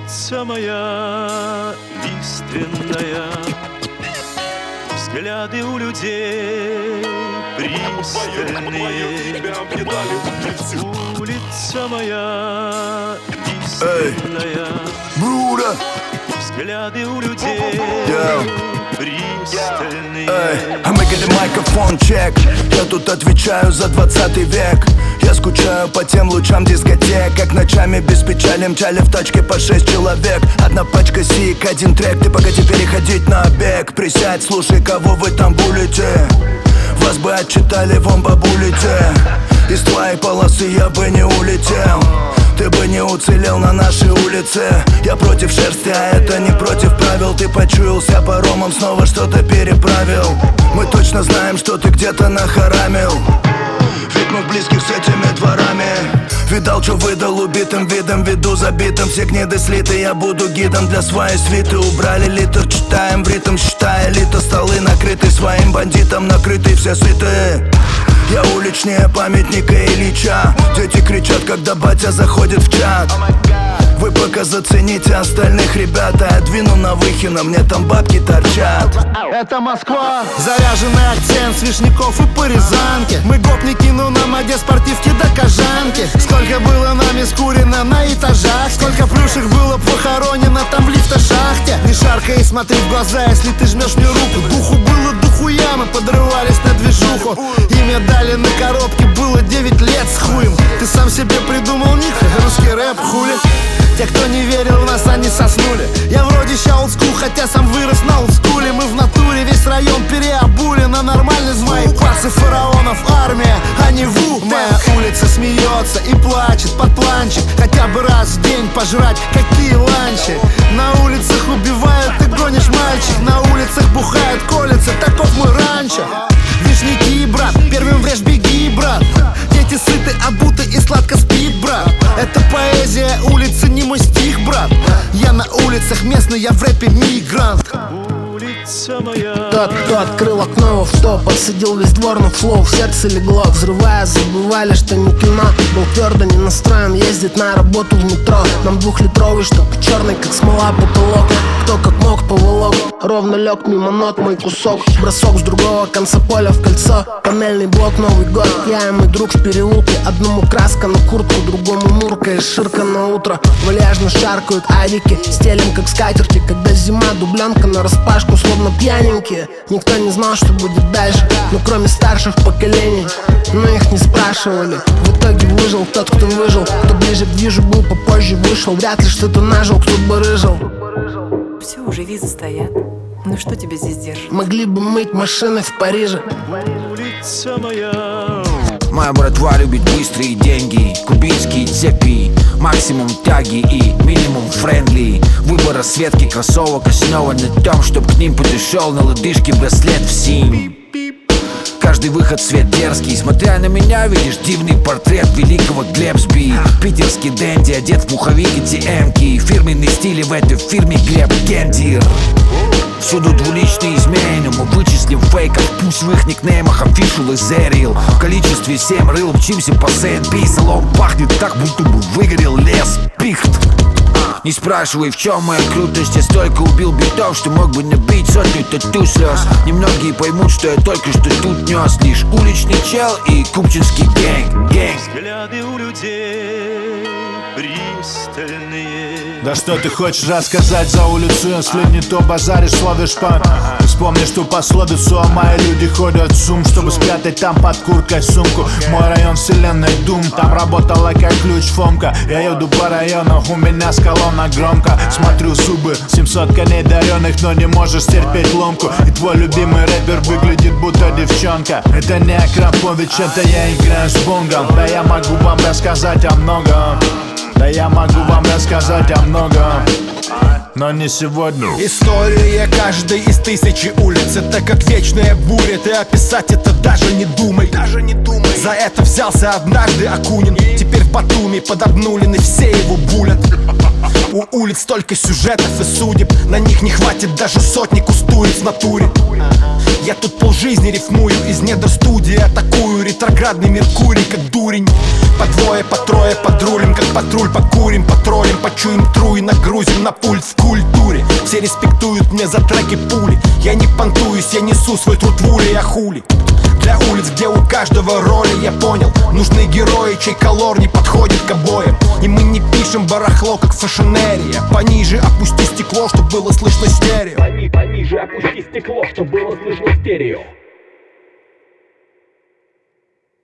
Улица моя лиственная, взгляды у людей пристальные. Улица моя лиственная, взгляды у людей пристальные. А мы get микрофон чек. Я тут отвечаю за 20 век. Я скучаю по тем лучам дискотек, как ночами без печали мчали в тачке по 6 человек. Одна пачка сик, один трек, ты погоди переходить на бег. Присядь, слушай, кого вы там булите. Вас бы отчитали, вон бабулите. Из твоей полосы я бы не улетел. Ты бы не уцелел на нашей улице. Я против шерсти, а это не против правил. Ты почуялся паромом, снова что-то переправил. Мы точно знаем, что ты где-то нахарамил. Ведь мы близких с этими дворами. Видал, что выдал убитым видом, виду забитым. Все гниды слиты, я буду гидом для своей свиты. Убрали литр, читаем в ритм, считая элита. Столы накрыты своим бандитом, накрыты все сытые. Я уличнее памятника Ильича. Дети кричат, когда батя заходит в чат. Вы пока зацените остальных, ребята. Я двину на Выхино, мне там бабки торчат. Это Москва, заряженный акцент с Вишняков и по Рязанке. Мы гопники, но на моде спортивки до Кожанки. Сколько было нами скурено на этажах, сколько плюшек было похоронено там в лифтошахте. Не шаркай и смотри в глаза, если ты жмешь мне руку. Духу было дохуя, мы подрывались на движуху. Имя дали на коробке, было 9 лет с хуем. Ты сам себе придумал ник, русский рэп, хули. Те, кто не верил в нас, они соснули. Я вроде ща олдскул, хотя сам вырос на олдскуле. Мы в натуре весь район переобули на нормальный звук. Пасы фараонов, армия, а не ВУ. Моя улица смеется и плачет под планчик. Хотя бы раз в день пожрать, какие ланчи. На улицах убивают, ты гонишь мальчик. На улицах бухают, колется, таков мой ранчо. Вишняки, брат, первым врежь, беги, брат. Дети сыты, обуты и сладко спит, брат. Это поэзия улицы, не мой стих, брат. Я на улицах местный, я в рэпе мигрант. Тот, кто открыл окно в топ, подсадил весь двор на флоу, в сердце легло. Взрывая, забывали, что не кино. Был твердо не настроен ездить на работу в метро. Нам двухлитровый, чтоб черный, как смола, потолок. Кто как мог поволок, ровно лег мимо нот мой кусок. Бросок с другого конца поля в кольцо. Панельный блок, Новый год. Я и мой друг в переулке. Одному краска на куртку, другому мурка и ширка на утро. Вальяжно шаркают авики, стелем как скатерти. Когда зима, дубленка нараспашку, словно пьяненькие. Никто не знал, что будет дальше, ну кроме старших поколений. Но их не спрашивали. В итоге выжил тот, кто выжил. Кто ближе к движу был, попозже вышел. Вряд ли что-то нажил, кто бы рыжил. Все, уже визы стоят. Ну что тебя здесь держит? Могли бы мыть машины в Париже. Улица моя. Моя братва любит быстрые деньги, кубинские цепи, максимум тяги и минимум френдли. Выбор расцветки кроссовок основан на том, чтоб к ним подошел на лодыжке браслет в синь. Каждый выход свет дерзкий. Смотря на меня, видишь дивный портрет великого Глебсби. Питерский дэнди, одет в пуховик и TM-ки. Фирменный стиль, в этой фирме Глеб Гендир. Всюду двуличные змеи, но мы вычислим фейков. Пусть в их никнеймах official и зерил. В количестве 7 рыл мчимся по Сент-Би. Салон пахнет так, будто бы выгорел лес пихт. Не спрашивай, в чем моя крутость. Я столько убил битов, что мог бы набить сотню тату слез. Немногие поймут, что я только что тут нес. Лишь уличный чел и купчинский гэнг. Взгляды у людей пристальные. Да что ты хочешь рассказать за улицу, если не то базаришь, словишь пан? Вспомни, что пословицу, а мои люди ходят в сум, чтобы спрятать там под курткой сумку. Мой район вселенной Дум, там работала как ключ Фомка. Я еду по району, у меня с колонна громко. Смотрю зубы, 700 коней даренных, но не можешь терпеть ломку. И твой любимый рэпер выглядит будто девчонка. Это не Акрапович, это я играю с бонгом. Да я могу вам рассказать о многом. Да я могу вам рассказать о многом, но не сегодня. История каждой из тысячи улиц. Это как вечная буря, ты описать это даже не думай. За это взялся однажды Акунин. Теперь в Батуми под Обнулиной все его булят. У улиц столько сюжетов и судеб, на них не хватит даже сотни кустуриц в натуре. Я тут полжизни рифмую, из недр студии атакую ретроградный Меркурий, как дурень. По двое, по трое подрулим, как патруль покурим, потроллим, по заплачу им тру и нагрузим на пульт в культуре. Все респектуют мне за треки пули. Я не понтуюсь, я несу свой труд в уле, я хули. Для улиц, где у каждого роли, я понял, нужны герои, чей колор не подходит к обоям. И мы не пишем барахло, как фэшенерия. Пониже опусти стекло, чтобы было слышно стерео. Пониже опусти стекло, чтобы было слышно стерео.